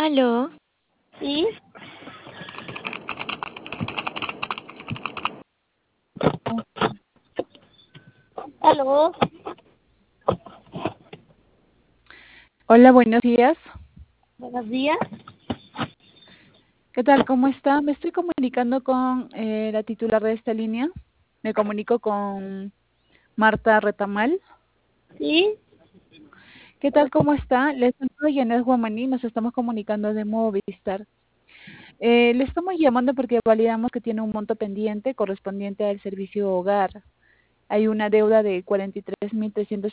Aló, Sí, aló, Hola, buenos días. buenos días. ¿Qué tal? ¿Cómo está? Me estoy comunicando con la titular de esta línea. Me comunico con Marta Retamal. Sí, ¿Qué tal? ¿Cómo está? Le saludo Yanet Guamaní. Nos estamos comunicando de Movistar. Le estamos llamando porque validamos que tiene un monto pendiente correspondiente al servicio hogar. Hay una deuda de 43.300